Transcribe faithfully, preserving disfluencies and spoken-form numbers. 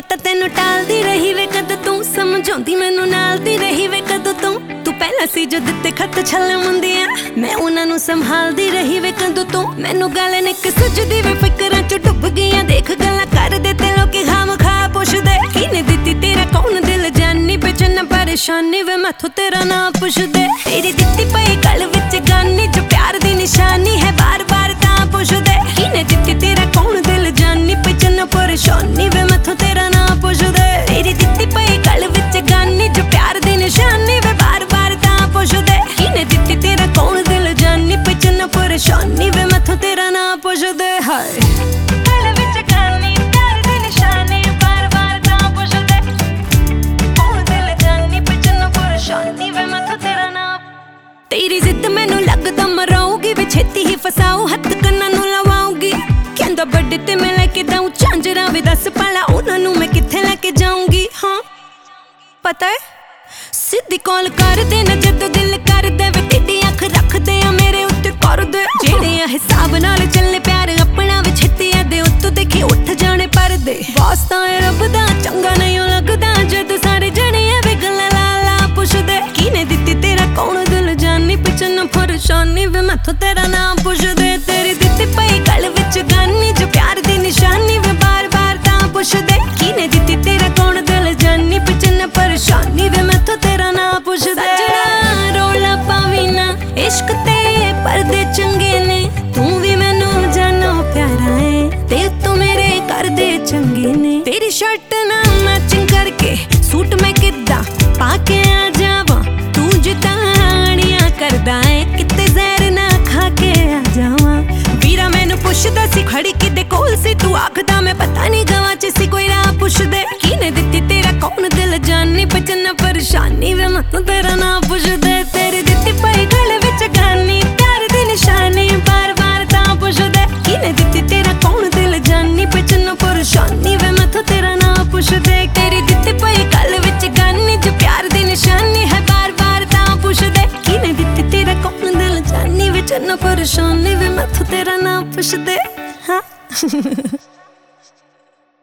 ਤਾਂ ਤੈਨੂੰ ਟਾਲਦੀ ਰਹੀ ਵੇ ਕਦੋਂ ਤੂੰ, ਸਮਝਾਉਂਦੀ ਮੈਨੂੰ ਨਾਲ ਦੀ ਰਹੀ ਵੇ ਕਦੋਂ ਤੂੰ। ਤੂੰ ਪਹਿਲਾਂ ਸੀ ਜੋ ਦਿੱਤੇ ਖੱਤ ਛੱਲ ਮੁੰਦੀਆਂ, ਮੈਂ ਉਹਨਾਂ ਨੂੰ ਸੰਭਾਲਦੀ ਰਹੀ ਵੇ ਕਦੋਂ ਤੂੰ। ਮੈਨੂੰ ਗੱਲ ਨਿੱਕ ਸੁਝਦੀ ਵੇ ਫਿਕਰਾਂ ਚ ਡੁੱਬ ਗਈਆਂ, ਦੇਖ ਗੱਲਾਂ ਕਰਦੇ ਤੇ ਲੋਕੀ ਖਾਮ ਖਾ ਪੁੱਛਦੇ ਕਿਨੇ ਦਿੱਤੀ ਤੇਰਾ ਕੌਣ ਦਿਲ ਜਾਨੀ, ਵਿੱਚ ਨਾ ਪਰੇਸ਼ਾਨੀ ਵੇ ਮੈਥੋਂ ਤੇਰਾ ਨਾਂ ਪੁੱਛਦੇ। ਤੇਰੀ ਦਿੱਤੀ ਪਈ ਗਲ ਵਿੱਚ ਗਾਨੀ ਜੋ ਪਿਆਰ ਦੀ ਨਿਸ਼ਾਨੀ ਹੈ, ਬਾਰ ਬਾਰ ਤਾਂ ਪੁੱਛਦੇ ਕਿਨੇ ਦਿੱਤੀ ਤੇਰਾ ਕੌਣ ਦਿਲ ਜਾਨੀ, ਵਿੱਚ ਨਾ ਪਰੇਸ਼ਾਨੀ ਵੇ ਮੈਥੋਂ ਤੇਰਾ ਨਾਂ ਪੁੱਛਦੇ। ਤੇਰੀ ਦਿੱਤੀ ਪਈ ਗਲ ਵਿੱਚ ਗਾਨੀ ਜੋ ਪਿਆਰ ਦੀ ਨਿਸ਼ਾਨੀ ਵੇ, ਬਾਰ ਬਾਰ ਤਾਂ ਪੁੱਛਦੇ ਕਿਨੇ ਦਿੱਤੀ ਤੇਰਾ ਕੌਣ ਦਿਲ ਜਾਨੀ, ਵਿੱਚ ਨਾ ਪਰੇਸ਼ਾਨੀ ਵੇ ਮੈਥੋਂ ਤੇਰਾ ਨਾਂ ਪੁੱਛਦੇ। ਹਾਏ ਤੇਰੀ ਜ਼ਿੱਦ ਮੈਨੂੰ ਲੱਗਦਾ ਮਰਾਉਗੀ ਵੇ, ਛੇਤੀ ਹੀ ਫਸਾਉ ਹੱਥ ਕੰਨਾਂ ਨੂੰ ਲਵਾਉਗੀ। ਕਹਿੰਦਾ ਵੱਡੇ ਤੇ ਮੈਂ ਲੈ ਕੇ ਦਾਉ ਝਾਂਜਰਾਂ ਵੇ, ਦੱਸ ਪਾਲਾ ਉਹਨਾਂ ਨੂੰ ਮੈਂ ਕਿੱਥੇ ਲੈ ਕੇ ਜਾਊਂਗੀ। ਹਾਂ ਪਤਾ ਹੈ ਸਿੱਧੀ ਕਾਲ ਕਰਦੇ ਨਾ ਜਦੋਂ ਦਿਲ ਕਰਦਾ ਵੇ, ਕਿੱਡੀ ਅੱਖ ਰੱਖਦੇ ਆ ਮੇਰੇ ਉੱਤੇ ਕਰਦੇ ਜਿਹੜੇ ਆ ਹਿਸਾਬ ਨਾਲ ਚੱਲੇ ਪਿਆਰ ਆਪਣਾ ਵੇ, ਛੇਤੀ ਇਹਦੇ ਉੱਤੋਂ ਦੇਖੀ ਉੱਠ ਜਾਣੇ ਪਰਦੇ। ਵਾਸਤਾ ਏ ਰੱਬ ਦਾ ਚੰਗਾ ਨਹੀਂ ਲੱਗਦਾ ਜਦੋਂ ਸਾਰੇ ਜਣੇ ਐਵੇਂ ਗੱਲਾਂ ਲਾ ਲਾ ਪੁੱਛਦੇ ਕਿਨੇ ਦਿੱਤੀ ਤੇਰਾ ਕੌਣ ਦਿਲ ਜਾਨੀ, ਪਿੱਛੇ ਨਾ ਪਰੇਸ਼ਾਨੀ ਵੇ ਮੈਥੋਂ ਤੇਰਾ ਨਾਂ ਪੁੱਛਦੇ। ਤੇਰੀ ਦਿੱਤੀ ਪਈ ਗਲ ਵਿੱਚ ਗਾਨੀ ਜੋ ਪਿਆਰ ਦੀ ਨਿਸ਼ਾਨੀ ਵੇ, ਬਾਰ ਬਾਰ ਤਾਂ ਪੁੱਛਦੇ ਕਿਨੇ ਦਿੱਤੀ ਤੇਰਾ ਕੌਣ ਦਿਲ ਜਾਨੀ, ਪਿੱਛੇ ਨਾ ਪਰੇਸ਼ਾਨੀ ਵੇ ਮੈਥੋਂ ਤੇਰਾ ਨਾਂ ਪੁੱਛਦੇ। ਸੱਜਣਾ ਰੌਲਾ ਪਾਵੀਂ ਨਾ ਇਸ਼ਕ ਤੇ ਪਰਦੇ ਚੰਗੇ ਨੇ, ਤੂੰ ਵੀ ਮੈਨੂੰ ਜਾਨੋ ਪਿਆਰਾ ਏ ਤੇ ਤੂੰ ਮੇਰੇ ਕਰਦੇ ਚੰਗੇ ਨੇ। ਤੇਰੀ ਸ਼ਰਟ ਨਾਲ ਮੈਚਿੰਗ ਕਰਕੇ ਸੂਟ ਮੈਂ ਕਿੱਦਾਂ ਪਾ ਕੇ ਆ ਜਾਵਾਂ, ਤੂੰ ਜਿਤਾਣੀਆਂ ਕਰਦਾ ਏ ਕਿਤੇ ਜ਼ਹਿਰ ਨਾ ਖਾ ਕੇ ਆ ਜਾਵਾਂ। ਵੀਰਾ ਮੈਨੂੰ ਪੁੱਛਦਾ ਸੀ ਖੜੀ ਕਿਦੇ ਕੋਲ ਸੀ, ਤੂੰ ਆਖਦਾ ਮੈਂ ਪਤਾ ਨਹੀਂ ਗਵਾਂ ਚ ਸੀ ਕੋਈ ਰਾਹ ਪੁੱਛਦੇ ਕਿਨੇ ਦਿੱਤੀ ਤੇਰਾ ਕੌਣ ਦਿਲ ਜਾਨੀ, ਪਚਨਾ ਪਰੇਸ਼ਾਨੀ ਵੇ ਮੈਥੋਂ ਤੇਰਾ ਨਾਂ ਪੁੱਛਦੇ। ਤੇਰੀ ਦਿੱਤੀ ਪਈ ਗਲ ਵਿੱਚ ਗਾਨੀ ਪਿਆਰ ਦੀ ਨਿਸ਼ਾਨੀ, ਬਾਰ ਬਾਰ ਤਾਂ ਪੁੱਛਦੇ ਕਿਨੇ ਦਿੱਤੀ ਤੇਰਾ ਕੌਣ ਦਿਲ ਜਾਨੀ, ਪਚਨਾ ਪਰੇਸ਼ਾਨੀ ਵੇ ਮੈਥੋਂ ਤੇਰਾ ਨਾਂ ਪੁੱਛਦੇ। ਤੇਰੀ ਦਿੱਤੀ ਪਈ ਗਲ ਵਿੱਚ ਗਾਨੀ ਜੋ ਪਿਆਰ ਦੀ ਨਿਸ਼ਾਨੀ ਹੈ, ਬਾਰ ਬਾਰ ਤਾਂ ਪੁੱਛਦੇ ਕਿਨੇ ਦਿੱਤੀ ਤੇਰਾ ਕੌਣ ਦਿਲ ਜਾਨੀ, ਵਿੱਚ ਨਾ ਪਰੇਸ਼ਾਨੀ ਵੇ ਮੈਥੋਂ ਤੇਰਾ ਨਾਂ ਪੁੱਛਦੇ। ਹਾਂ